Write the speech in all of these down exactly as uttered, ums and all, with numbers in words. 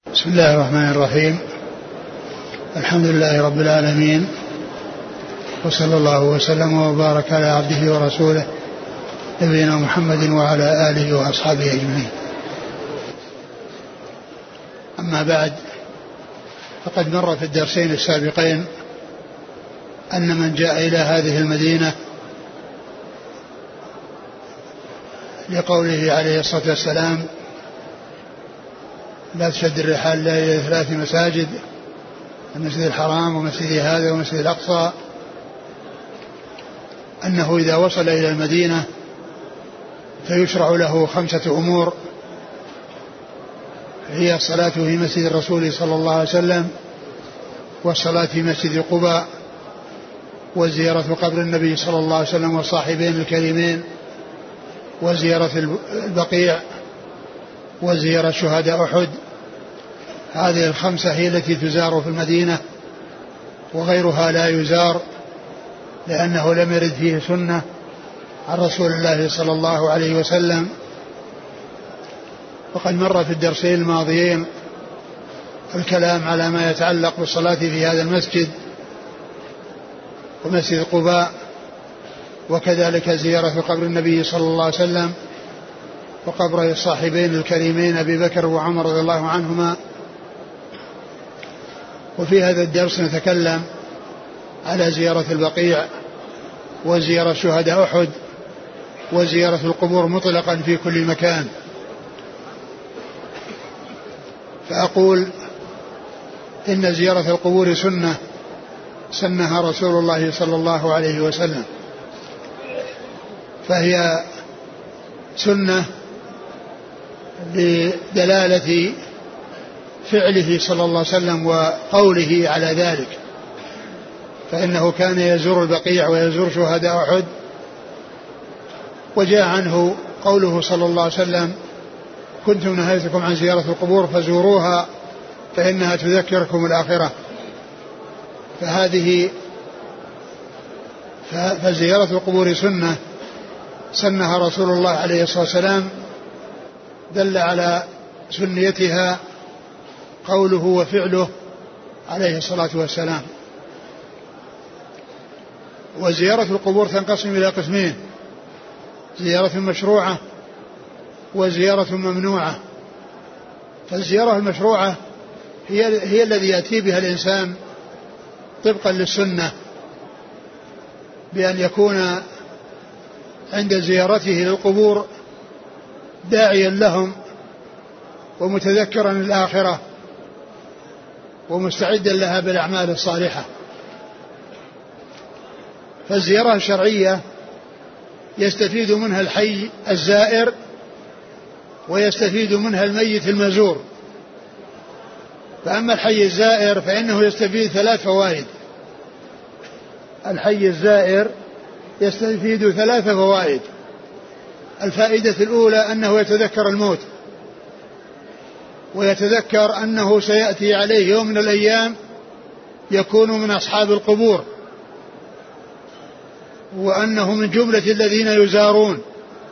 بسم الله الرحمن الرحيم. الحمد لله رب العالمين، وصلى الله وسلم وبارك على عبده ورسوله نبينا محمد وعلى آله وأصحابه أجمعين. أما بعد، فقد مر في الدرسين السابقين أن من جاء إلى هذه المدينة لقوله عليه الصلاة والسلام: لا تشد الرحال إلا إلى ثلاث مساجد، المسجد الحرام ومسجد هذا ومسجد الأقصى، أنه إذا وصل إلى المدينة فيشرع له خمسة أمور، هي الصلاة في مسجد الرسول صلى الله عليه وسلم، والصلاة في مسجد قباء، وزيارة قبر النبي صلى الله عليه وسلم والصاحبين الكريمين، وزيارة البقيع، وزيارة شهداء أحد. هذه الخمسة هي التي تزار في المدينة، وغيرها لا يزار، لأنه لم يرد فيه سنة عن رسول الله صلى الله عليه وسلم. وقد مر في الدرسين الماضيين الكلام على ما يتعلق بالصلاة في هذا المسجد ومسجد قباء، وكذلك زيارة قبر النبي صلى الله عليه وسلم وقبر الصاحبين الكريمين أبي بكر وعمر رضي الله عنهما. وفي هذا الدرس نتكلم على زيارة البقيع، وزيارة شهداء أحد، وزيارة القبور مطلقا في كل مكان. فأقول إن زيارة القبور سنة سنها رسول الله صلى الله عليه وسلم، فهي سنة بدلالة فعله صلى الله عليه وسلم وقوله على ذلك، فإنه كان يزور البقيع ويزور شهداء أحد، وجاء عنه قوله صلى الله عليه وسلم: كنتم نهيتكم عن زيارة القبور فزوروها فإنها تذكركم الآخرة. فهذه فزيارة القبور سنة سنها رسول الله عليه الصلاة والسلام، دل على سنيتها قوله وفعله عليه الصلاة والسلام. وزيارة القبور تنقسم إلى قسمين: زيارة مشروعة وزيارة ممنوعة. فالزيارة المشروعة هي, هي الذي يأتي بها الإنسان طبقا للسنة، بأن يكون عند زيارته للقبور داعيا لهم ومتذكرا الآخرة ومستعدا لها بالأعمال الصالحة. فالزيارة الشرعية يستفيد منها الحي الزائر ويستفيد منها الميت المزور. فأما الحي الزائر فإنه يستفيد ثلاث فوائد. الحي الزائر يستفيد ثلاث فوائد. الفائدة الأولى أنه يتذكر الموت، ويتذكر أنه سيأتي عليه يوم من الأيام يكون من أصحاب القبور، وأنه من جملة الذين يزارون،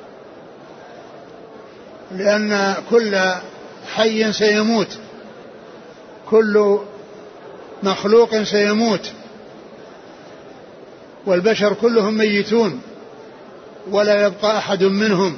لأن كل حي سيموت، كل مخلوق سيموت، والبشر كلهم ميتون ولا يبقى أحد منهم.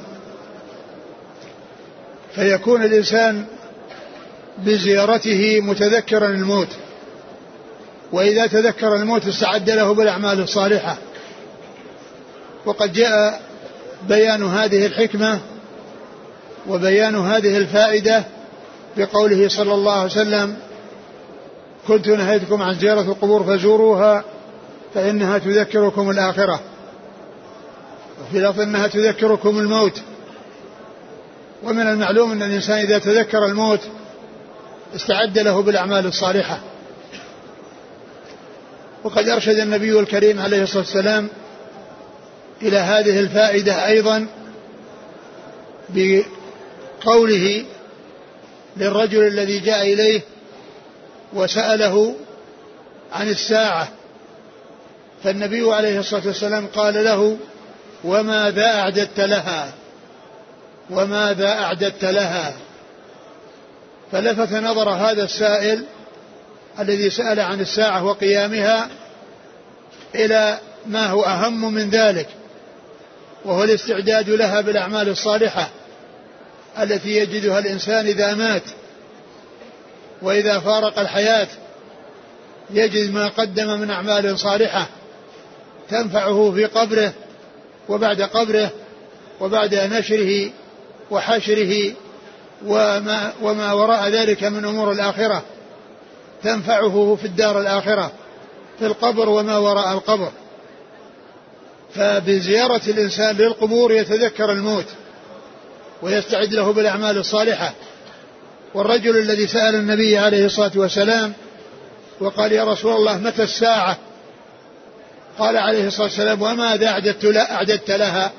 فيكون الإنسان بزيارته متذكرا الموت، وإذا تذكر الموت استعد له بالأعمال الصالحة. وقد جاء بيان هذه الحكمة وبيان هذه الفائدة بقوله صلى الله عليه وسلم: كنت نهيتكم عن زيارة القبور فزوروها فإنها تذكركم الآخرة، وفي لفظ أنها تذكركم الموت. ومن المعلوم أن الإنسان إذا تذكر الموت استعد له بالأعمال الصالحة. وقد أرشد النبي الكريم عليه الصلاة والسلام إلى هذه الفائدة أيضا بقوله للرجل الذي جاء إليه وسأله عن الساعة، فالنبي عليه الصلاة والسلام قال له: وماذا أعددت لها وماذا أعددت لها فلفت نظر هذا السائل الذي سأل عن الساعة وقيامها إلى ما هو أهم من ذلك، وهو الاستعداد لها بالأعمال الصالحة التي يجدها الإنسان إذا مات، وإذا فارق الحياة يجد ما قدم من أعمال صالحة تنفعه في قبره وبعد قبره وبعد نشره وحشره وما, وما وراء ذلك من أمور الآخرة تنفعه في الدار الآخرة في القبر وما وراء القبر. فبزيارة الإنسان للقبور يتذكر الموت ويستعد له بالأعمال الصالحة. والرجل الذي سأل النبي عليه الصلاة والسلام وقال يا رسول الله متى الساعة؟ قال عليه الصلاة والسلام وماذا أعددت لها؟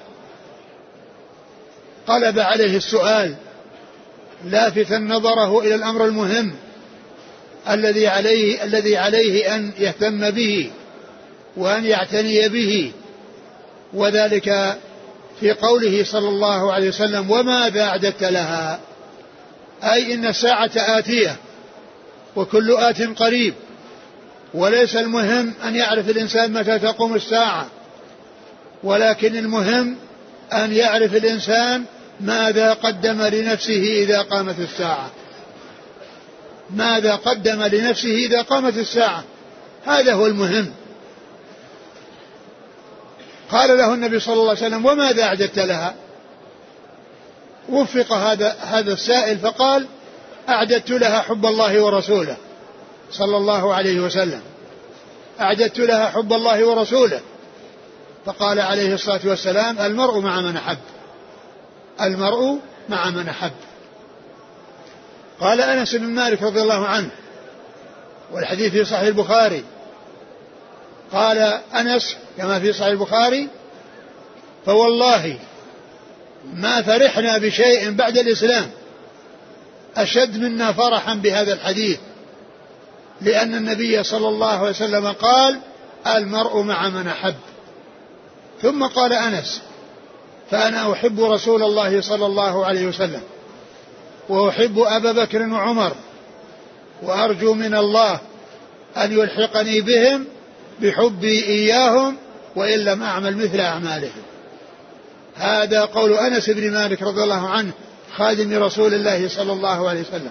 قلب عليه السؤال لافتا نظره إلى الأمر المهم الذي عليه, الذي عليه أن يهتم به وأن يعتني به، وذلك في قوله صلى الله عليه وسلم وماذا أعددت لها، أي إن الساعة آتية وكل آت قريب، وليس المهم أن يعرف الإنسان متى تقوم الساعة، ولكن المهم أن يعرف الإنسان ماذا قدم لنفسه إذا قامت الساعة، ماذا قدم لنفسه إذا قامت الساعة، هذا هو المهم. قال له النبي صلى الله عليه وسلم وماذا أعددت لها؟ وفق هذا هذا السائل فقال أعددت لها حب الله ورسوله صلى الله عليه وسلم، أعددت لها حب الله ورسوله. فقال عليه الصلاة والسلام المرء مع من أحب، المرء مع من أحب. قال أنس بن مالك رضي الله عنه والحديث في صحيح البخاري، قال أنس كما في صحيح البخاري فوالله ما فرحنا بشيء بعد الإسلام أشد منا فرحا بهذا الحديث، لأن النبي صلى الله عليه وسلم قال المرء مع من أحب. ثم قال أنس فأنا أحب رسول الله صلى الله عليه وسلم وأحب أبا بكر وعمر وأرجو من الله أن يلحقني بهم بحبي إياهم وإن لم أعمل مثل أعمالهم. هذا قول أنس بن مالك رضي الله عنه خادم رسول الله صلى الله عليه وسلم،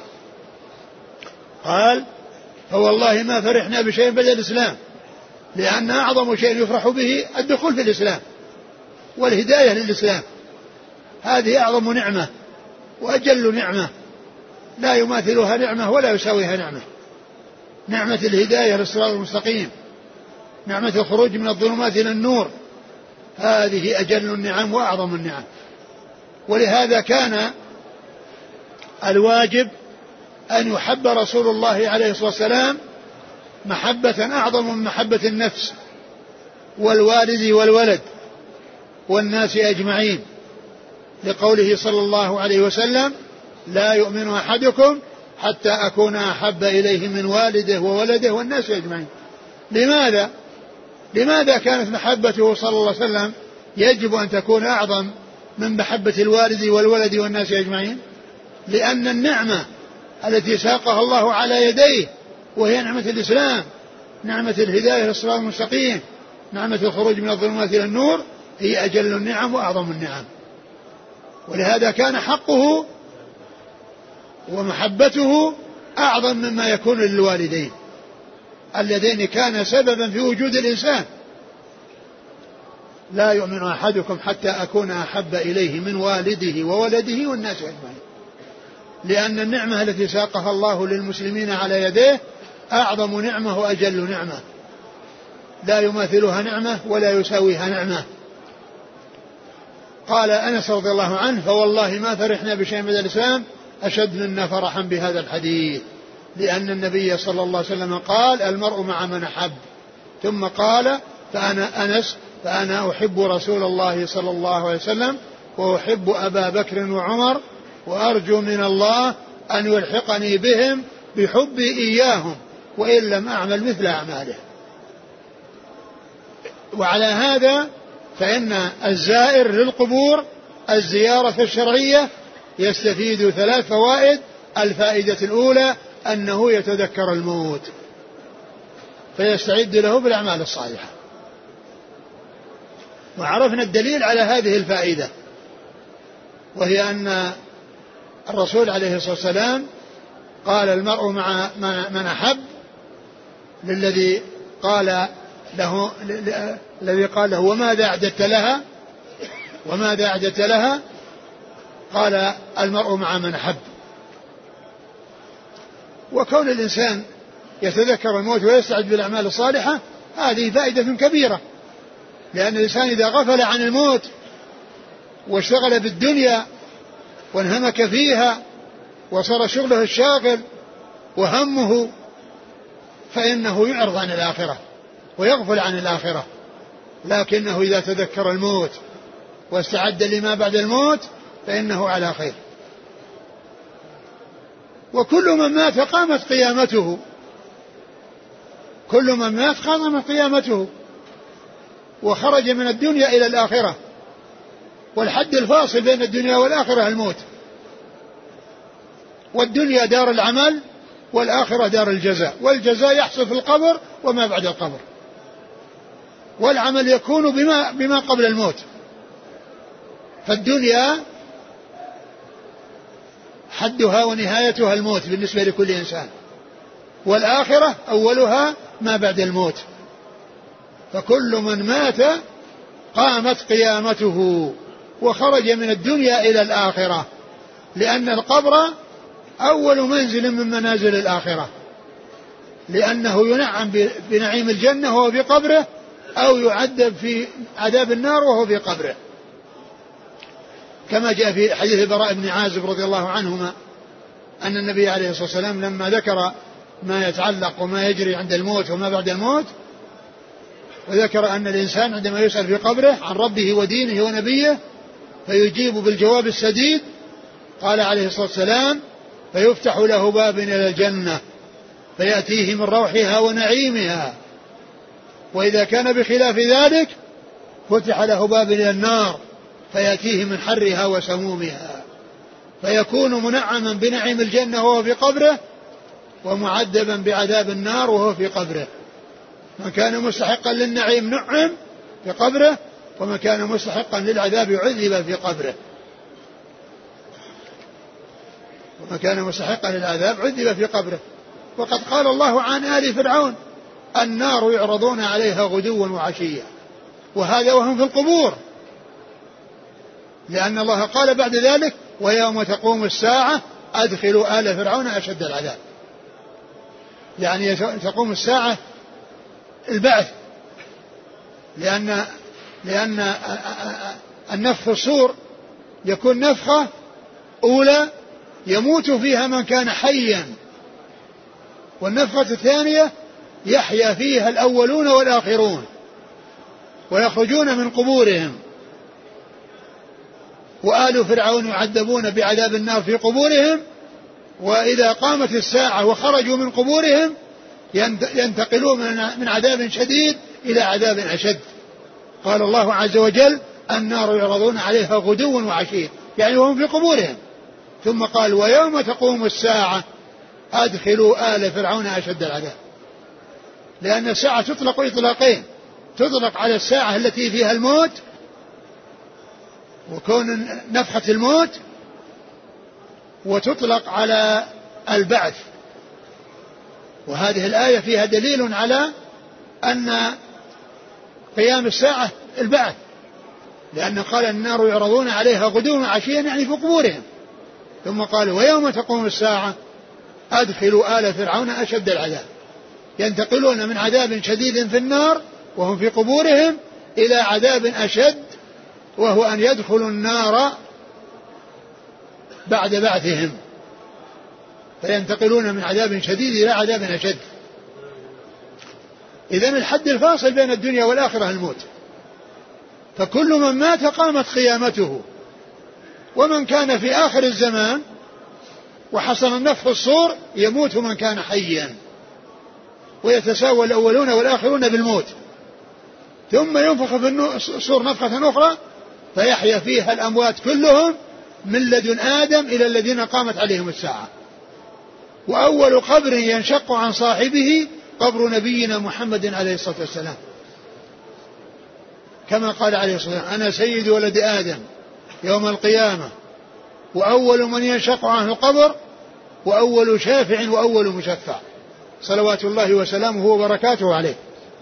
قال فوالله ما فرحنا بشيء بعد الإسلام، لأن أعظم شيء يفرح به الدخول في الإسلام والهداية للإسلام، هذه أعظم نعمة وأجل نعمة لا يماثلها نعمة ولا يساويها نعمة، نعمة الهداية للصراط المستقيم، نعمة الخروج من الظلمات إلى النور، هذه أجل النعم وأعظم النعم. ولهذا كان الواجب أن يحب رسول الله عليه الصلاة والسلام محبة أعظم من محبة النفس والوالد والولد والناس أجمعين، لقوله صلى الله عليه وسلم لا يؤمن أحدكم حتى أكون أحب إليه من والده وولده والناس أجمعين. لماذا؟ لماذا كانت محبته صلى الله عليه وسلم يجب أن تكون أعظم من محبة الوالد والولد والناس أجمعين؟ لأن النعمة التي ساقها الله على يديه وهي نعمة الإسلام، نعمة الهداية للصراط المستقيم، نعمة الخروج من الظلمات إلى النور، هي أجل النعم وأعظم النعم. ولهذا كان حقه ومحبته أعظم مما يكون للوالدين اللذين كان سببا في وجود الإنسان. لا يؤمن أحدكم حتى أكون أحب إليه من والده وولده والناس أجمعين، لأن النعمة التي ساقها الله للمسلمين على يديه أعظم نعمة وأجل نعمة لا يماثلها نعمة ولا يساويها نعمة. قال أنس رضي الله عنه فوالله ما فرحنا بشيء من الإسلام أشد منا فرحا بهذا الحديث، لأن النبي صلى الله عليه وسلم قال المرء مع من أحب. ثم قال فأنا أنس فأنا أحب رسول الله صلى الله عليه وسلم وأحب أبا بكر وعمر وأرجو من الله أن يلحقني بهم بحبي إياهم وإن لم أعمل مثل أعماله. وعلى هذا فإن الزائر للقبور الزيارة الشرعية يستفيد ثلاث فوائد الفائدة الأولى أنه يتذكر الموت فيستعد له بالأعمال الصالحة. وعرفنا الدليل على هذه الفائدة، وهي أن الرسول عليه الصلاة والسلام قال المرء مع من أحب للذي قال له الذي قال له وماذا أعددت لها وماذا أعددت لها قال المرء مع من أحب. وكون الإنسان يتذكر الموت ويستعد بالأعمال الصالحة هذه فائدة كبيرة، لأن الإنسان إذا غفل عن الموت واشتغل بالدنيا وانهمك فيها وصار شغله الشاغل وهمه فإنه يعرض عن الآخرة ويغفل عن الآخرة. لكنه إذا تذكر الموت واستعد لما بعد الموت فإنه على خير. وكل من مات قامت قيامته، كل من مات قامت قيامته وخرج من الدنيا إلى الآخرة. والحد الفاصل بين الدنيا والآخرة الموت، والدنيا دار العمل والآخرة دار الجزاء، والجزاء يحصل في القبر وما بعد القبر، والعمل يكون بما, بما قبل الموت. فالدنيا حدها ونهايتها الموت بالنسبة لكل إنسان، والآخرة أولها ما بعد الموت. فكل من مات قامت قيامته وخرج من الدنيا إلى الآخرة، لأن القبر أول منزل من منازل الآخرة، لأنه ينعم بنعيم الجنة وهو في قبره، أو يعذب في عذاب النار وهو في قبره، كما جاء في حديث البراء بن عازب رضي الله عنهما أن النبي عليه الصلاة والسلام لما ذكر ما يتعلق وما يجري عند الموت وما بعد الموت، وذكر أن الإنسان عندما يسأل في قبره عن ربه ودينه ونبيه فيجيب بالجواب السديد، قال عليه الصلاة والسلام فيفتح له باب إلى الجنة فيأتيه من روحها ونعيمها، وإذا كان بخلاف ذلك فتح له باب إلى النار فيأتيه من حرها وسمومها، فيكون منعما بنعيم الجنة وهو في قبره، ومعذبا بعذاب النار وهو في قبره. من كان مستحقا للنعيم نعم في قبره، ومن كان مستحقا للعذاب عذب في قبره، ومن كان مستحقا للعذاب عذب في قبره. وقد قال الله عن آل فرعون النار يعرضون عليها غدوا وعشيا، وهذا وهم في القبور، لأن الله قال بعد ذلك ويوم تقوم الساعة أدخلوا آل فرعون أشد العذاب، يعني تقوم الساعة البعث، لأن لأن النفخ في الصور يكون نفخة أولى يموت فيها من كان حيا، والنفخة الثانية يحيا فيها الأولون والآخرون ويخرجون من قبورهم، وآل فرعون يعذبون بعذاب النار في قبورهم، وإذا قامت الساعة وخرجوا من قبورهم ينتقلون من عذاب شديد إلى عذاب أشد. قال الله عز وجل النار يعرضون عليها غدوا وعشيا، يعني وهم في قبورهم. ثم قال ويوم تقوم الساعة أدخلوا آل فرعون أشد العذاب، لأن الساعة تطلق إطلاقين، تطلق على الساعة التي فيها الموت وكون نفخة الموت، وتطلق على البعث. وهذه الآية فيها دليل على أن قيام الساعة البعث، لأن قال النار يعرضون عليها غدوا وعشيا يعني في قبورهم. ثم قال ويوم تقوم الساعة أدخلوا آل فرعون أشد العذاب، ينتقلون من عذاب شديد في النار وهم في قبورهم إلى عذاب أشد، وهو أن يدخلوا النار بعد بعثهم، فينتقلون من عذاب شديد إلى عذاب أشد. إذن الحد الفاصل بين الدنيا والآخرة الموت، فكل من مات قامت قيامته. ومن كان في آخر الزمان وحصل النفخ الصور يموت من كان حيا، ويتساوى الأولون والآخرون بالموت، ثم ينفخ في الصور نفخة أخرى فيحيا فيها الأموات كلهم من لدن آدم إلى الذين قامت عليهم الساعة. وأول قبر ينشق عن صاحبه قبر نبينا محمد عليه الصلاة والسلام، كما قال عليه الصلاة والسلام: أنا سيد ولد آدم يوم القيامة، وأول من ينشق عنه القبر، وأول شافع وأول مشفع، صلوات الله وسلامه وبركاته عليه.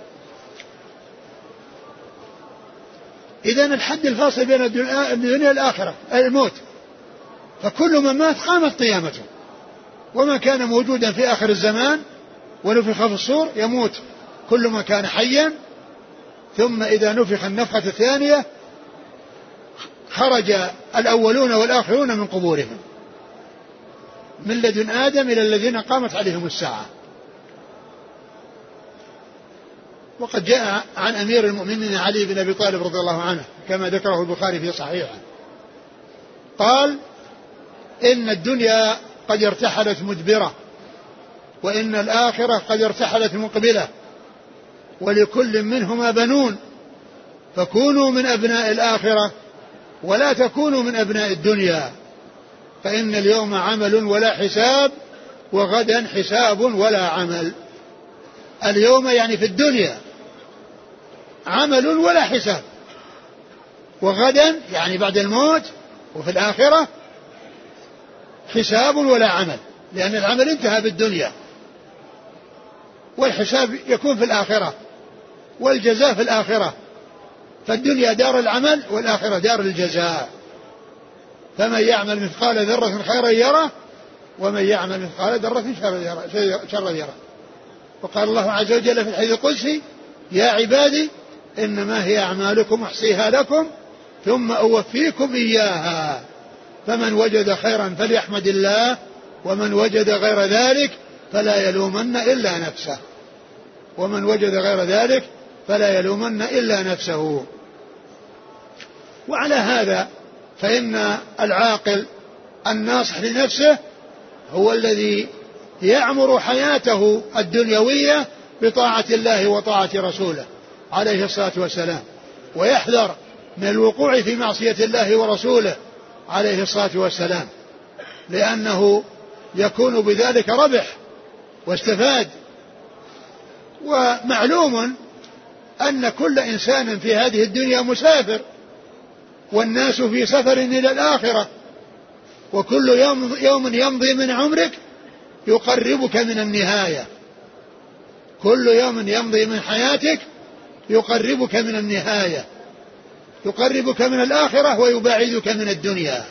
إذن الحد الفاصل بين الدنيا والآخرة الموت، فكل من مات قامت قيامته، وما كان موجودا في آخر الزمان ونفخ في الصور يموت كل من كان حيا، ثم إذا نفخ النفخة الثانية خرج الأولون والآخرون من قبورهم من لدن آدم إلى الذين قامت عليهم الساعة. وقد جاء عن أمير المؤمنين علي بن أبي طالب رضي الله عنه كما ذكره البخاري في صحيحه قال: إن الدنيا قد ارتحلت مدبرة، وإن الآخرة قد ارتحلت مقبلة، ولكل منهما بنون، فكونوا من أبناء الآخرة ولا تكونوا من أبناء الدنيا، فإن اليوم عمل ولا حساب، وغدا حساب ولا عمل. اليوم يعني في الدنيا عمل ولا حساب، وغدا يعني بعد الموت وفي الآخرة حساب ولا عمل، لأن العمل انتهى بالدنيا، والحساب يكون في الآخرة، والجزاء في الآخرة. فالدنيا دار العمل والآخرة دار الجزاء. فمن يعمل مثقال ذرة خيرا يره، ومن يعمل مثقال ذرة شرا يره. وقال الله عز وجل في الحديث القدسي: يا عبادي إنما هي أعمالكم أحصيها لكم ثم أوفيكم إياها، فمن وجد خيرا فليحمد الله، ومن وجد غير ذلك فلا يلومن إلا نفسه ومن وجد غير ذلك فلا يلومن إلا نفسه. وعلى هذا فإن العاقل الناصح لنفسه هو الذي يعمر حياته الدنيوية بطاعة الله وطاعة رسوله عليه الصلاة والسلام، ويحذر من الوقوع في معصية الله ورسوله عليه الصلاة والسلام، لأنه يكون بذلك ربح واستفاد. ومعلوم أن كل إنسان في هذه الدنيا مسافر، والناس في سفر إلى الآخرة، وكل يوم, يوم يمضي من عمرك يقربك من النهاية، كل يوم يمضي من حياتك يقربك من النهاية، يقربك من الآخرة ويبعدك من الدنيا.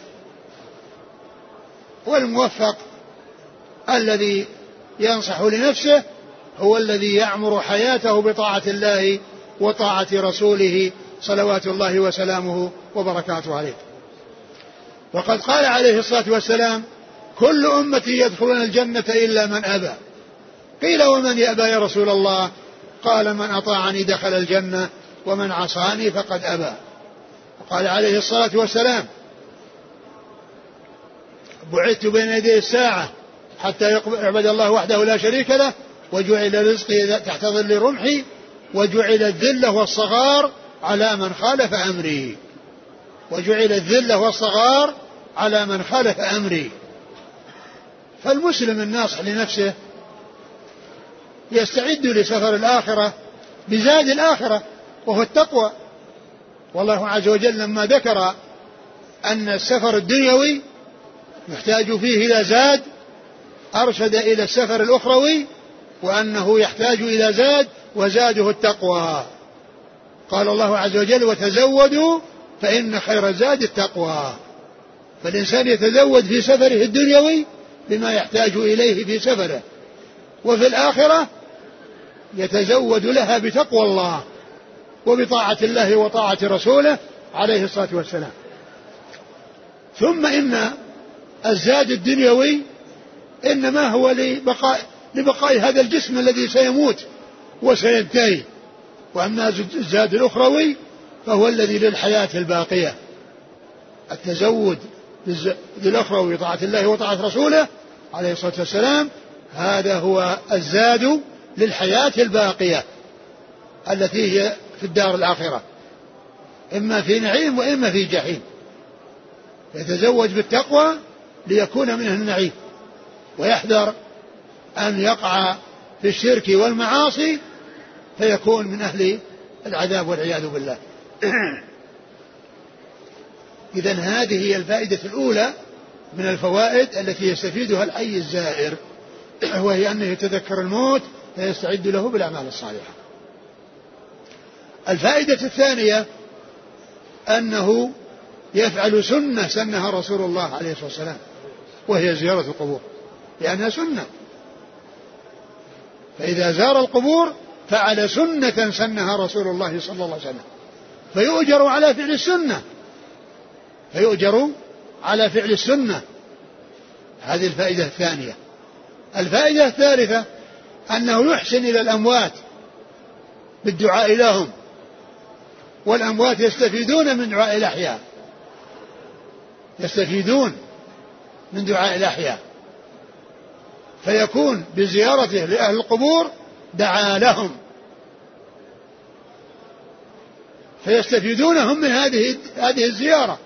والموفق الذي ينصح لنفسه هو الذي يعمر حياته بطاعة الله وطاعة رسوله صلوات الله وسلامه وبركاته عليه. وقد قال عليه الصلاة والسلام: كل أمتي يدخلون الجنة إلا من أبى. قيل: ومن يأبى يا رسول الله؟ قال: من أطاعني دخل الجنة، ومن عصاني فقد أبى. وقال عليه الصلاة والسلام: بعثت بين يدي الساعة حتى يعبد الله وحده لا شريك له، وجعل رزقي تحت ظل رمحي، وجعل الذلة والصغار على من خالف أمري وجعل الذلة والصغار على من خالف أمري. فالمسلم الناصح لنفسه يستعد لسفر الآخرة بزاد الآخرة وهو التقوى. والله عز وجل لما ذكر أن السفر الدنيوي يحتاج فيه إلى زاد أرشد إلى السفر الأخروي، وأنه يحتاج إلى زاد وزاده التقوى. قال الله عز وجل: وتزودوا فإن خير الزاد التقوى. فالإنسان يتزود في سفره الدنيوي بما يحتاج إليه في سفره، وفي الآخرة يتزود لها بتقوى الله وبطاعة الله وطاعة رسوله عليه الصلاة والسلام. ثم إن الزاد الدنيوي إنما هو لبقاء, لبقاء هذا الجسم الذي سيموت وسينتهي، وأما الزاد الأخروي فهو الذي للحياة الباقية. التزود للأخروي وطاعة الله وطاعة رسوله عليه الصلاة والسلام هذا هو الزاد للحياة الباقية التي هي في الدار الآخرة، إما في نعيم وإما في جحيم. يتزوج بالتقوى ليكون منه النعيم، ويحذر أن يقع في الشرك والمعاصي فيكون من أهل العذاب والعياذ بالله. إذن هذه هي الفائدة الأولى من الفوائد التي يستفيدها الحي الزائر، وهي أنه يتذكر الموت فيستعد له بالأعمال الصالحة. الفائدة الثانية أنه يفعل سنة سنها رسول الله عليه الصلاة والسلام، وهي زيارة القبور، لأنها سنة. فإذا زار القبور فعل سنة سنها رسول الله صلى الله عليه وسلم فيؤجر على فعل السنة، فيؤجر على فعل السنة. هذه الفائدة الثانية. الفائدة الثالثة أنه يحسن إلى الأموات بالدعاء لهم، والأموات يستفيدون من دعاء الأحياء، يستفيدون من دعاء الأحياء، فيكون بزيارته لأهل القبور دعا لهم فيستفيدون هم من هذه هذه الزيارة.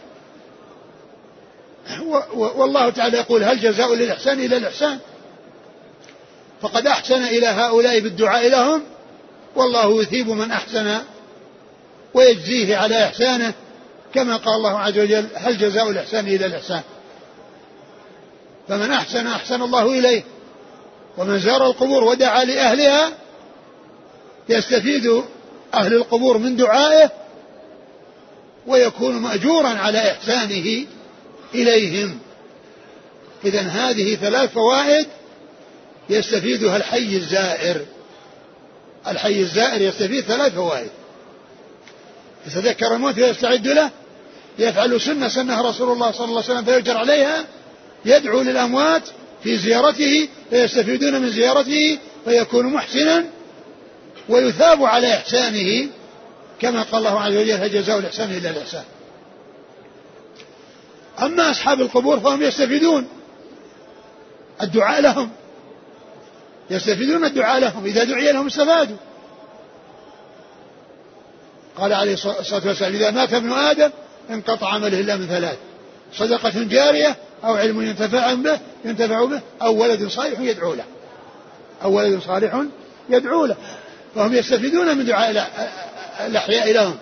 والله تعالى يقول: هل جزاء للإحسان إلا الإحسان؟ فقد أحسن إلى هؤلاء بالدعاء لهم، والله يثيب من أحسن ويجزيه على إحسانه، كما قال الله عز وجل: هل جزاء الإحسان إلا الإحسان؟ فمن أحسن أحسن الله إليه، ومن زار القبور ودعا لأهلها يستفيد أهل القبور من دعائه ويكون مأجورا على إحسانه إليهم. إذن هذه ثلاث فوائد يستفيدها الحي الزائر. الحي الزائر يستفيد ثلاث فوائد: يتذكر الموت ويستعد له، يفعل سنة سنها رسول الله صلى الله عليه وسلم فيؤجر عليها، يدعو للأموات في زيارته فيستفيدون من زيارته فيكون محسنا ويثاب على إحسانه، كما قال الله عز وجل: هل جزاء الإحسان إلا الإحسان. أما أصحاب القبور فهم يستفيدون الدعاء لهم، يستفيدون الدعاء لهم، إذا دعي لهم استفادوا. قال عليه الصلاة والسلام: إذا مات ابن آدم انقطع عمله إلا من ثلاث: صدقة جارية، أو علم ينتفع به ينتفع به، أو ولد صالح يدعو له، أو ولد صالح يدعو له. فهم يستفيدون من دعاء الأحياء لهم.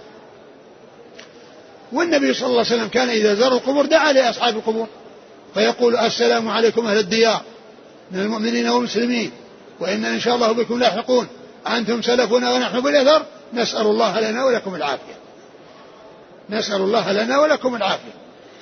والنبي صلى الله عليه وسلم كان إذا زار القبور دعا لأصحاب القبور فيقول: السلام عليكم أهل الديار من المؤمنين والمسلمين، وإن إن شاء الله بكم لاحقون، أنتم سلفنا ونحن بالأثر، نسأل الله لنا ولكم العافية، نسأل الله لنا ولكم العافية.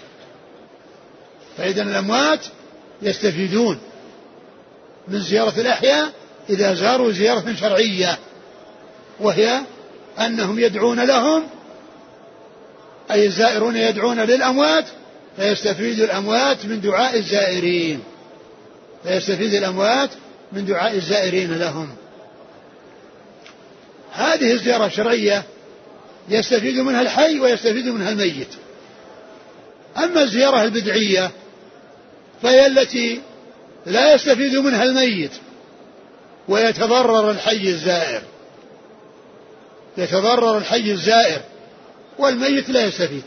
فإذن الأموات يستفيدون من زيارة الأحياء إذا زاروا زيارة شرعية، وهي أنهم يدعون لهم، أي الزائرون يدعون للأموات فيستفيد الأموات من دعاء الزائرين، فيستفيد الأموات من دعاء الزائرين لهم. هذه الزيارة الشرعية يستفيد منها الحي ويستفيد منها الميت. أما الزيارة البدعية فهي التي لا يستفيد منها الميت ويتضرر الحي الزائر، يتضرر الحي الزائر والميت لا يستفيد.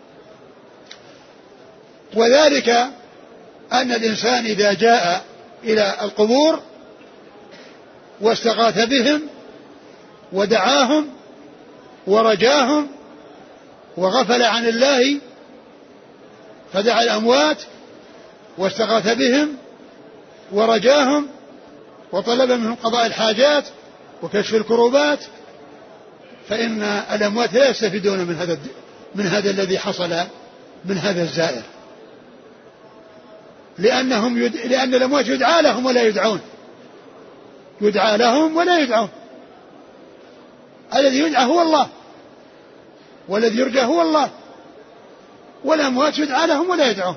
وذلك أن الإنسان إذا جاء إلى القبور واستغاث بهم ودعاهم ورجاهم وغفل عن الله فدعا الأموات واستغاث بهم ورجاهم وطلب منهم قضاء الحاجات وكشف الكروبات، فإن الأموات لا يستفيدون من هذا من هذا الذي حصل من هذا الزائر، لأنهم يد... لأن الأموات يدعى لهم ولا يدعون، يدعى لهم ولا يدعون. الذي يدعى هو الله، والذي يرجى هو الله، والأموات يدعى لهم ولا يدعون،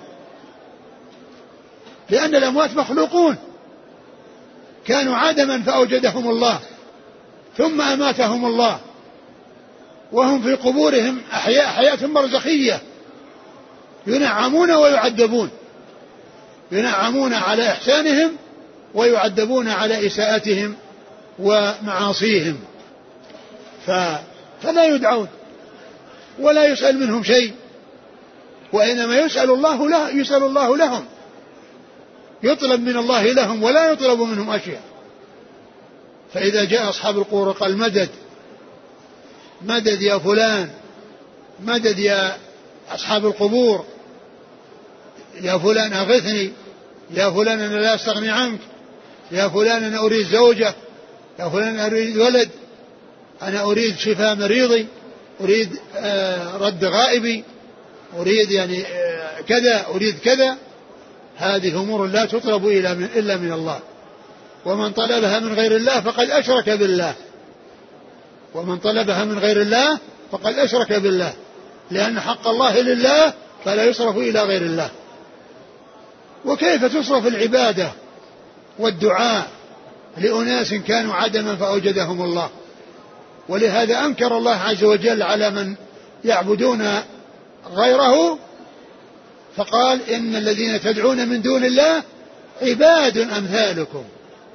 لأن الأموات مخلوقون كانوا عدما فأوجدهم الله ثم أماتهم الله، وهم في قبورهم أحياء حياة برزخية ينعمون ويعذبون، ينعمون على إحسانهم ويعذبون على إساءتهم ومعاصيهم، ف... فلا يدعون ولا يسأل منهم شيء، وإنما يسأل الله له يسأل الله لهم يطلب من الله لهم ولا يطلب منهم أشياء. فإذا جاء أصحاب القبور قال مدد مدد يا فلان، مدد يا أصحاب القبور، يا فلان أغثني، يا فلان أنا لا أستغني عنك، يا فلان أنا أريد زوجة، يا فلان أنا أريد ولد، أنا أريد شفاء مريضي، أريد رد غائبي، أريد يعني كذا، أريد كذا. هذه أمور لا تطلب إلا من الله، ومن طلبها من غير الله فقد أشرك بالله، ومن طلبها من غير الله فقد أشرك بالله، لأن حق الله لله فلا يصرف إلى غير الله. وكيف تصرف العبادة والدعاء لأناس كانوا عدما فأوجدهم الله؟ ولهذا أنكر الله عز وجل على من يعبدون غيره، فقال إن الذين تدعون من دون الله عباد أمثالكم،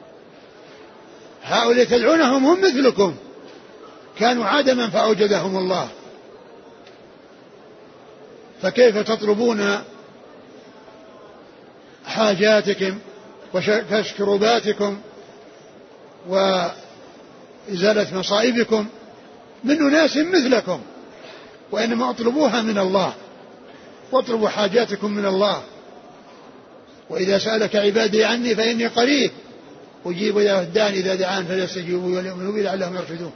هؤلاء تدعونهم هم مثلكم كانوا عدما فأوجدهم الله، فكيف تطلبون حاجاتكم وكشف كروباتكم وإزالة مصائبكم من أناس مثلكم؟ وإنما اطلبوها من الله، واطلبوا حاجاتكم من الله. وإذا سألك عبادي عني فإني قريب أجيب إذا الداعي إذا دعان فليستجيبوا وليؤمنوا بي لعلهم يرشدون.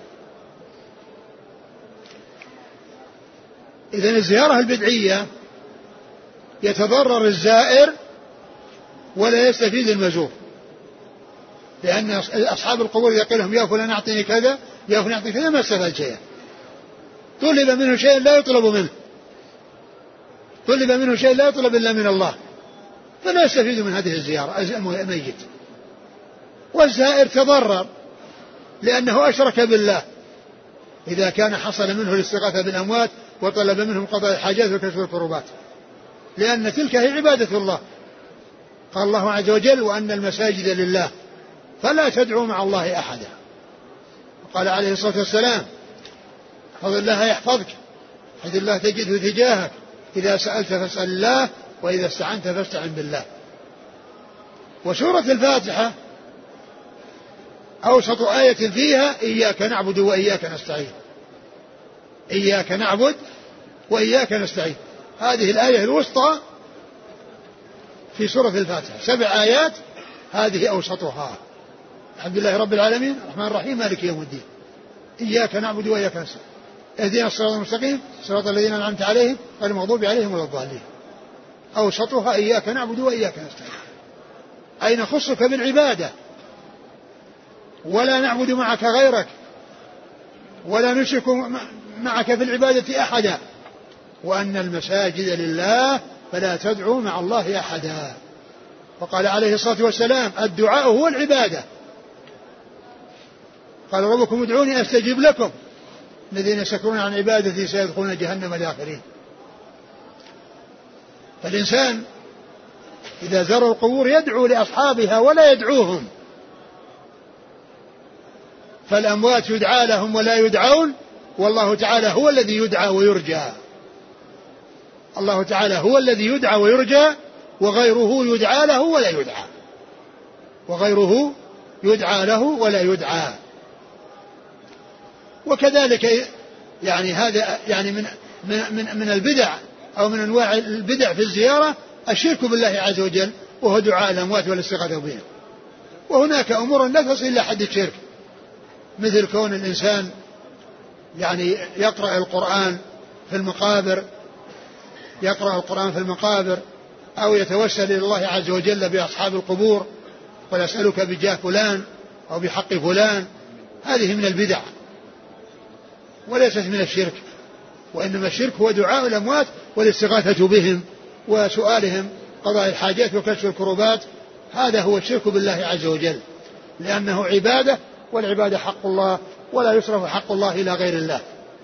إذن الزيارة البدعية يتضرر الزائر ولا يستفيد المزور، لأن أصحاب القبور إذا قيل لهم يا فلان أعطني كذا يا فلان أعطني كذا ما استفاد شيئا، طلب منه شيء لا يطلب منه، طلب منه شيء لا يطلب إلا من الله، فلا يستفيد من هذه الزيارة الميت. والزائر تضرر لأنه أشرك بالله إذا كان حصل منه الاستغاثة بالأموات وطلب منهم قضاء الحاجات وكشف الكروبات، لأن تلك هي عبادة الله. قال الله عز وجل وأن المساجد لله فلا تدعوا مع الله أحدا. وقال عليه الصلاة والسلام احفظ الله يحفظك، حيث الله تجده تجاهك، إذا سألت فاسأل الله وإذا استعنت فاستعن بالله. وسورة الفاتحة أوسط آية فيها إياك نعبد وإياك نستعين، إياك نعبد وإياك نستعين، هذه الآية الوسطى في سورة الفاتحة، سبع آيات هذه أوسطها. الحمد لله رب العالمين الرحمن الرحيم مالك يوم الدين، إياك نعبد وإياك نستعين، اهدنا الصراط المستقيم صراط الذين أنعمت عليهم غير المغضوب عليهم ولا الضالين. أوسطها إياك نعبد وإياك نستعين، أي نخصك بالعبادة ولا نعبد معك غيرك ولا نشرك معك في العبادة أحدا، وأن المساجد لله فلا تدعوا مع الله أحدا. وقال عليه الصلاة والسلام الدعاء هو العبادة، قال ربكم ادعوني أستجب لكم الذين يستكبرون عن عبادتي سيدخلون جهنم داخرين. فالإنسان إذا زار القبور يدعو لأصحابها ولا يدعوهم، فالأموات يدعى لهم ولا يدعون، والله تعالى هو الذي يدعى ويرجى، الله تعالى هو الذي يدعى ويرجى، وغيره يدعى له ولا يدعى، وغيره يدعى له ولا يدعى. وكذلك يعني هذا يعني من من من البدع أو من أنواع البدع في الزيارة الشرك بالله عز وجل، وهو دعاء الأموات والاستغاثة بهم. وهناك أمور لا تصل إلى حد الشرك، مثل كون الإنسان يعني يقرأ القرآن في المقابر، يقرأ القرآن في المقابر، أو يتوسل إلى الله عز وجل بأصحاب القبور ويسألك بجاه فلان أو بحق فلان، هذه من البدع وليست من الشرك. وإنما الشرك هو دعاء الأموات والاستغاثة بهم وسؤالهم قضاء الحاجات وكشف الكروبات، هذا هو الشرك بالله عز وجل، لأنه عبادة، والعبادة حق الله ولا يصرف حق الله إلى غير الله.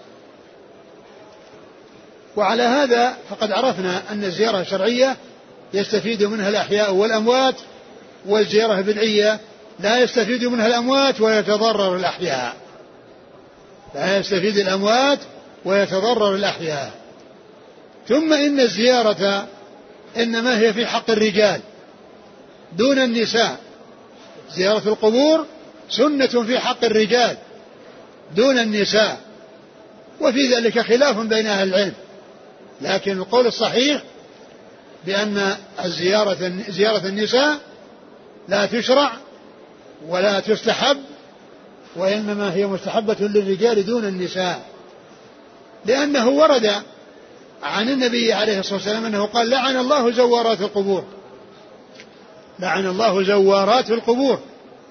وعلى هذا فقد عرفنا أن الزيارة الشرعية يستفيد منها الأحياء والأموات، والزيارة البدعية لا يستفيد منها الأموات ويتضرر الأحياء، لا يستفيد الأموات ويتضرر الأحياء. ثم إن الزيارة إنما هي في حق الرجال، دون النساء. زيارة القبور سنة في حق الرجال دون النساء، وفي ذلك خلاف بين أهل العلم، لكن القول الصحيح بأن الزيارة زيارة النساء لا تشرع ولا تستحب، وإنما هي مستحبة للرجال دون النساء، لأنه ورد عن النبي عليه الصلاة والسلام أنه قال: لعن الله زوارات القبور، لعن الله زوارات القبور.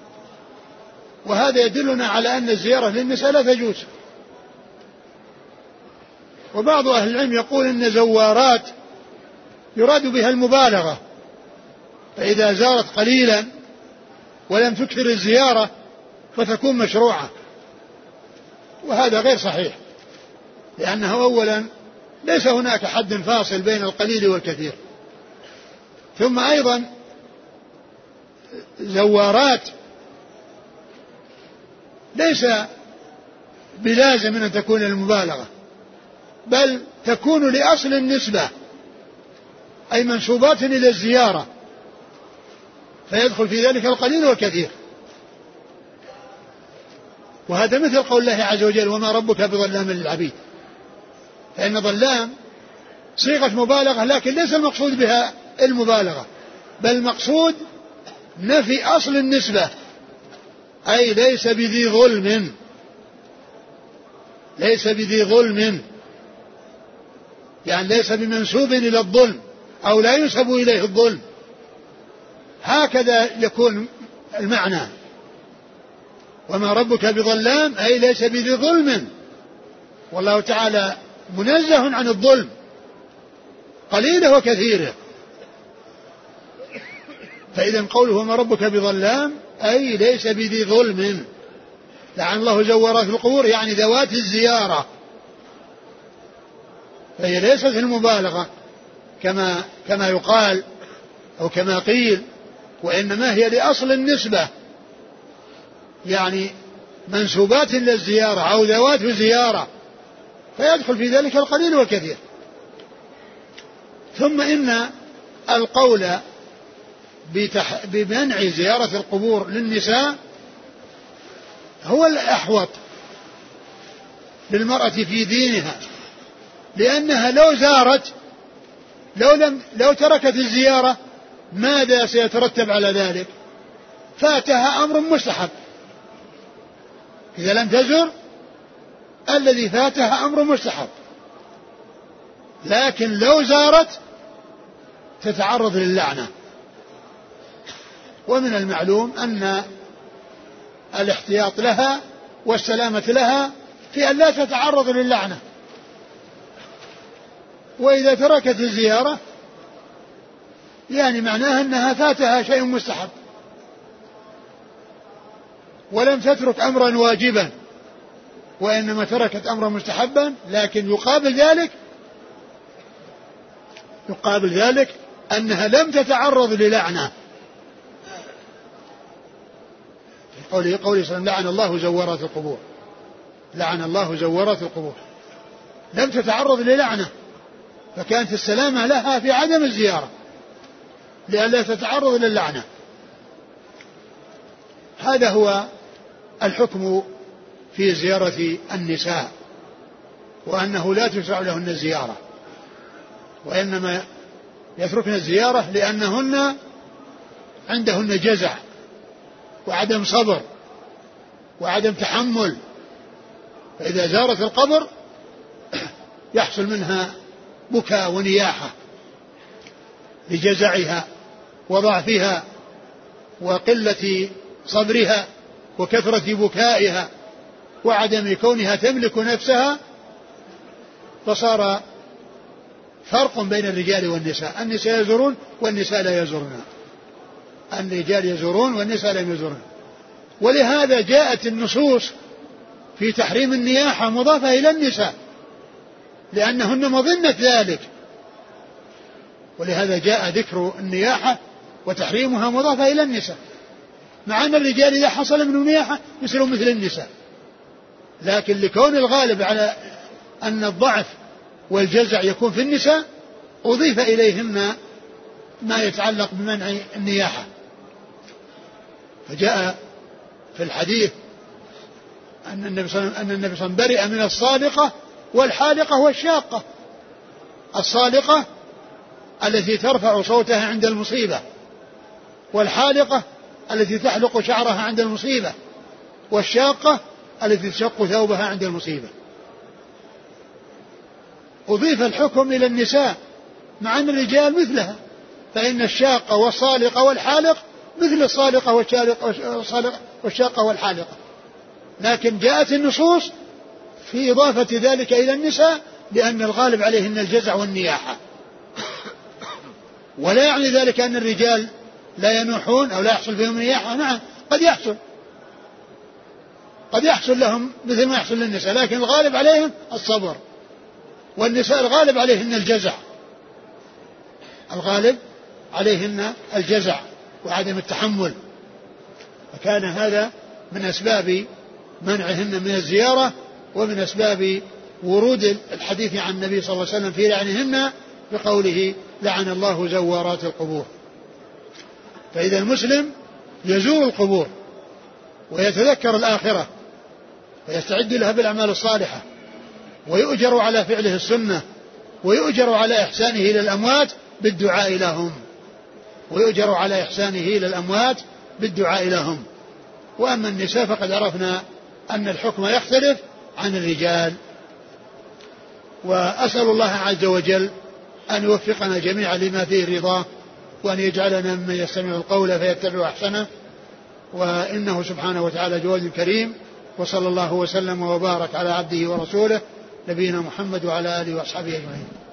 وهذا يدلنا على أن الزيارة للنساء لا تجوز. وبعض أهل العلم يقول إن زوارات يراد بها المبالغة، فإذا زارت قليلا ولم تكثر الزيارة فتكون مشروعة، وهذا غير صحيح، لأنه أولا ليس هناك حد فاصل بين القليل والكثير، ثم أيضا زوارات ليس بلازم أن تكون المبالغة، بل تكون لأصل النسبة، أي منسوبات إلى الزيارة، فيدخل في ذلك القليل والكثير. وهذا مثل قول الله عز وجل: وما ربك بظلام للعبيد. فإن ظلام صيغة مبالغة، لكن ليس المقصود بها المبالغة، بل المقصود نفي أصل النسبة، أي ليس بذي ظلم، ليس بذي ظلم، يعني ليس بمنسوب إلى الظلم أو لا ينسب إليه الظلم، هكذا يكون المعنى. وما ربك بظلام أي ليس بذي ظلم، والله تعالى منزه عن الظلم قليله وكثيره. فإذا قوله وما ربك بظلام أي ليس بذي ظلم. لعن الله زوارات القبور يعني ذوات الزيارة، فهي ليست المبالغة كما كما يقال أو كما قيل، وإنما هي لأصل النسبة، يعني منسوبات للزيارة أو ذوات زيارة، فيدخل في ذلك القليل والكثير. ثم إن القول بتح... بمنع زيارة القبور للنساء هو الأحوط للمرأة في دينها، لأنها لو زارت لو لم لو تركت الزيارة ماذا سيترتب على ذلك؟ فاتها أمر مستحب. إذا لم تزر الذي فاتها أمر مستحب، لكن لو زارت تتعرض للعنة. ومن المعلوم أن الاحتياط لها والسلامة لها في أن لا تتعرض للعنة. وإذا تركت الزيارة يعني معناها أنها فاتها شيء مستحب، ولم تترك أمرا واجبا، وإنما تركت أمرا مستحبا، لكن يقابل ذلك يقابل ذلك أنها لم تتعرض للعنة. قوله قوله صلى الله عليه وسلم: لعن الله زوارات القبور، لعن الله زوارات القبور، لم تتعرض للعنة، فكانت السلامة لها في عدم الزيارة لئلا تتعرض للعنة. هذا هو الحكم في زيارة النساء، وأنه لا تشرع لهن الزيارة، وإنما يتركن الزيارة لأنهن عندهن جزع وعدم صبر وعدم تحمل، فإذا زارت القبر يحصل منها بكاء ونياحة لجزعها وضعفها وقلة صبرها وكثرة بكائها وعدم كونها تملك نفسها، فصار فرق بين الرجال والنساء. النساء يزورون والنساء لا يزورون، الرجال يزورون والنساء لا يزورون. ولهذا جاءت النصوص في تحريم النياحة مضافة إلى النساء لأنهن مظنة ذلك، ولهذا جاء ذكر النياحة وتحريمها مضافة إلى النساء، مع أن الرجال إذا حصل منهم نياحة يصيرون مثل النساء، لكن لكون الغالب على أن الضعف والجزع يكون في النساء أضيف إليهن ما يتعلق بمنع النياحة. فجاء في الحديث أن النبي صلى الله عليه وسلم برئ من الصالقة والحالقة والشاقة. الصالقة التي ترفع صوتها عند المصيبة، والحالقة التي تحلق شعرها عند المصيبة، والشاقة التي تشق ثوبها عند المصيبة. أضيف الحكم إلى النساء مع أن الرجال مثلها، فإن الشاقة والصالقة والحالق مثل الصالقة والشاقة والحالقة، لكن جاءت النصوص في إضافة ذلك إلى النساء لأن الغالب عليهن الجزع والنياحة. ولا يعني ذلك أن الرجال لا ينوحون أو لا يحصل فيهم النياحة، نعم قد يحصل قد يحصل لهم مثل ما يحصل للنساء، لكن الغالب عليهم الصبر، والنساء الغالب عليهن الجزع، الغالب عليهن الجزع وعدم التحمل. فكان هذا من أسباب منعهن من الزيارة، ومن أسباب ورود الحديث عن النبي صلى الله عليه وسلم في لعنهن بقوله لعن الله زوارات القبور. فإذا المسلم يزور القبور ويتذكر الآخرة ويستعد لها بالأعمال الصالحة، ويؤجر على فعله السنة، ويؤجر على إحسانه إلى الأموات بالدعاء لهم ويؤجر على إحسانه إلى الأموات بالدعاء لهم. وأما النساء فقد عرفنا أن الحكم يختلف عن الرجال. وأسأل الله عز وجل أن يوفقنا جميعا لما فيه رضاه، وأن يجعلنا ممن يستمع القول فيتبع أحسنه، وإنه سبحانه وتعالى جواد كريم. وصلى الله وسلم وبارك على عبده ورسوله نبينا محمد وعلى آله وأصحابه أجمعين.